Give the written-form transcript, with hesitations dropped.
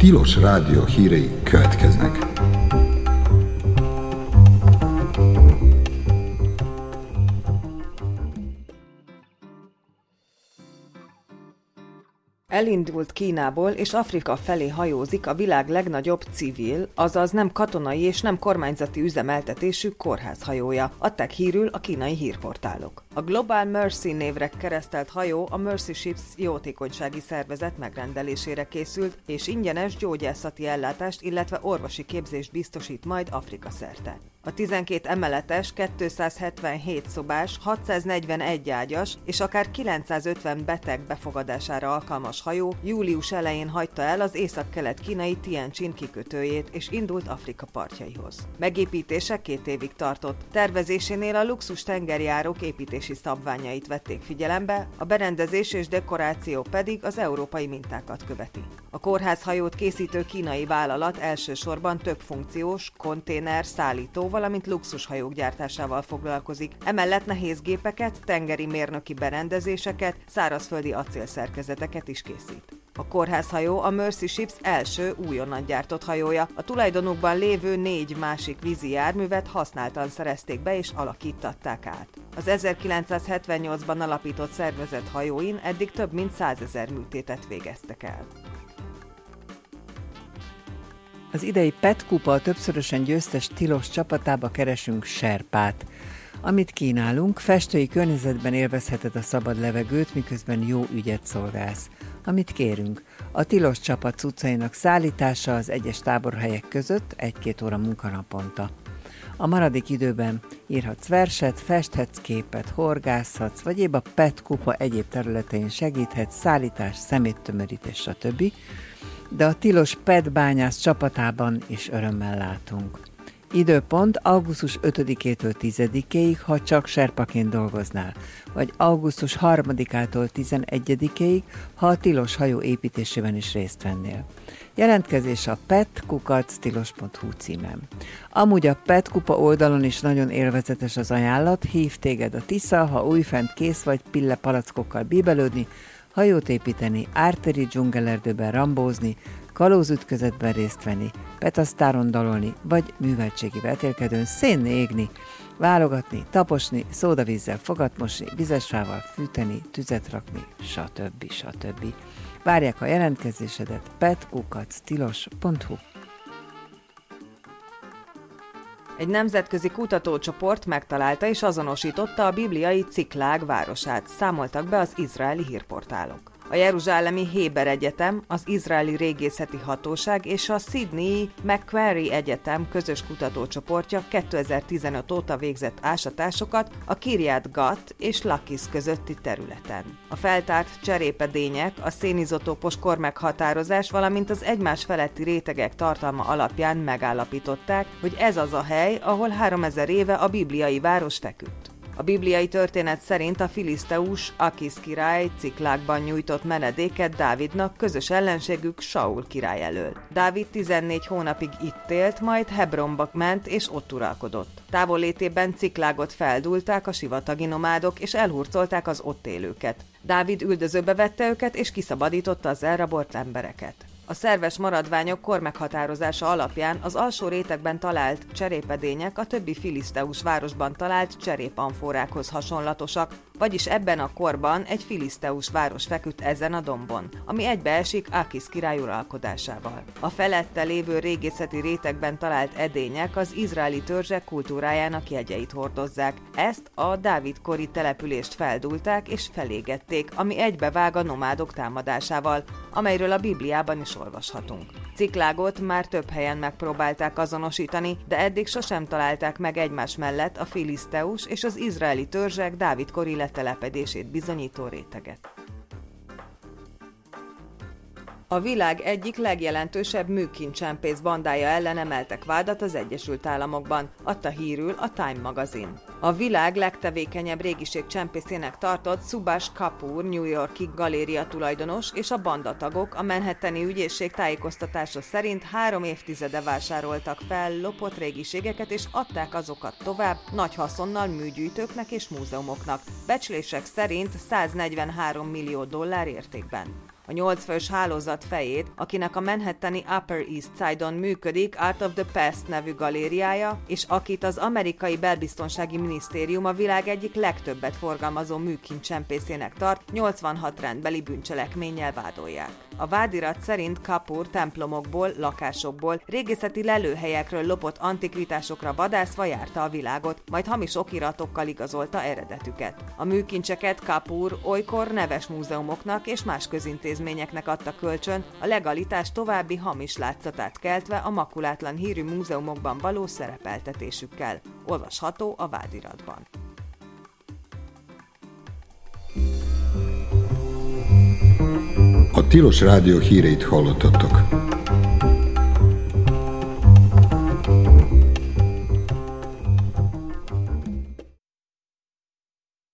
Tilos Rádió hírei következnek. Elindult Kínából és Afrika felé hajózik a világ legnagyobb civil, azaz nem katonai és nem kormányzati üzemeltetésű kórházhajója, adták hírül a kínai hírportálok. A Global Mercy névre keresztelt hajó a Mercy Ships jótékonysági szervezet megrendelésére készült, és ingyenes gyógyászati ellátást, illetve orvosi képzést biztosít majd Afrika szerte. A 12 emeletes, 277 szobás, 641 ágyas és akár 950 beteg befogadására alkalmas hajó július elején hagyta el az észak-kelet-kínai Tianjin kikötőjét és indult Afrika partjaihoz. Megépítése 2 évig tartott. Tervezésénél a luxus tengerjárók építési szabványait vették figyelembe, a berendezés és dekoráció pedig az európai mintákat követi. A kórházhajót készítő kínai vállalat elsősorban több funkciós, konténer, szállító, valamint luxushajók gyártásával foglalkozik. Emellett nehézgépeket, tengeri mérnöki berendezéseket, szárazföldi acélszerkezeteket is készít. A kórházhajó a Mercy Ships első újonnan gyártott hajója. A tulajdonukban lévő 4 másik vízi járművet használtan szerezték be és alakítatták át. Az 1978-ban alapított szervezet hajóin eddig több mint 100 000 műtétet végeztek el. Az idei PET kupa többszörösen győztes Tilos csapatába keresünk serpát. Amit kínálunk, festői környezetben élvezheted a szabad levegőt, miközben jó ügyet szolgálsz. Amit kérünk, a Tilos csapat cuccainak szállítása az egyes táborhelyek között 1-2 óra munkanaponta. A maradék időben írhatsz verset, festhetsz képet, horgászhatsz, vagy épp a PET kupa egyéb területein segíthetsz, szállítás, szeméttömörítés, stb., de a Tilos PET bányász csapatában is örömmel látunk. Időpont augusztus 5-től 10-ig, ha csak serpaként dolgoznál, vagy augusztus 3-től 11-ig, ha a Tilos hajó építésében is részt vennél. Jelentkezés a pet@tilos.hu címen. Amúgy a PET kupa oldalon is nagyon élvezetes az ajánlat, hív téged a Tisza, ha újfent kész vagy pille palackokkal bíbelődni, hajót építeni, árteri dzsungelerdőben rambózni, kalózütközetben részt venni, petasztáron dalolni, vagy műveltségi vetélkedőn szénné égni, válogatni, taposni, szódavízzel fogatmosni, vizesfával fűteni, tüzet rakni, stb. Várják a jelentkezésedet pet@tilos.hu. Egy nemzetközi kutatócsoport megtalálta és azonosította a bibliai Ciklág városát, számoltak be az izraeli hírportálok. A jeruzsálemi Héber Egyetem, az Izraeli Régészeti Hatóság és a Sydney Macquarie Egyetem közös kutatócsoportja 2015 óta végzett ásatásokat a Kiryat Gat és Lakis közötti területen. A feltárt cserépedények, a szénizotópos kormeghatározás, valamint az egymás feletti rétegek tartalma alapján megállapították, hogy ez az a hely, ahol 3000 éve a bibliai város feküdt. A bibliai történet szerint a filiszteus Akisz király Ciklágban nyújtott menedéket Dávidnak közös ellenségük Saul király elől. Dávid 14 hónapig itt élt, majd Hebronba ment és ott uralkodott. Távollétében Ciklágot feldúlták a sivatagi nomádok és elhurcolták az ott élőket. Dávid üldözőbe vette őket és kiszabadította az elrabolt embereket. A szerves maradványok kormeghatározása alapján az alsó rétegben talált cserépedények a többi filiszteus városban talált cserépanforákhoz hasonlatosak, vagyis ebben a korban egy filiszteus város feküdt ezen a dombon, ami egybeesik Akisz király uralkodásával. A felette lévő régészeti rétegben talált edények az izraeli törzsek kultúrájának jegyeit hordozzák. Ezt a Dávid-kori települést feldúlták és felégették, ami egybevág a nomádok támadásával, amelyről a Bibliában is olvashatunk. Ciklágot már több helyen megpróbálták azonosítani, de eddig sosem találták meg egymás mellett a filiszteus és az izraeli törzsek Dávid-kori letelepedését bizonyító réteget. A világ egyik legjelentősebb műkincsempész bandája ellen emeltek vádat az Egyesült Államokban, adta hírül a Time magazin. A világ legtevékenyebb régiségcsempészének tartott Subhash Kapoor New York-i galéria tulajdonos és a bandatagok a Manhattani ügyészség tájékoztatása szerint 3 évtizede vásároltak fel lopott régiségeket és adták azokat tovább nagy haszonnal műgyűjtőknek és múzeumoknak, becslések szerint $143 millió értékben. A 8 fős hálózat fejét, akinek a manhattani Upper East Side-on működik Art of the Past nevű galériája, és akit az amerikai belbiztonsági minisztérium a világ egyik legtöbbet forgalmazó műkincsempészének tart, 86 rendbeli bűncselekménnyel vádolják. A vádirat szerint Kapoor templomokból, lakásokból, régészeti lelőhelyekről lopott antikvitásokra vadászva járta a világot, majd hamis okiratokkal igazolta eredetüket. A műkincseket Kapoor olykor neves múzeumoknak és más közintézményeknek adta kölcsön, a legalitás további hamis látszatát keltve a makulátlan hírű múzeumokban való szerepeltetésükkel. Olvasható a vádiratban. A Tilos Rádió híreit hallottatok.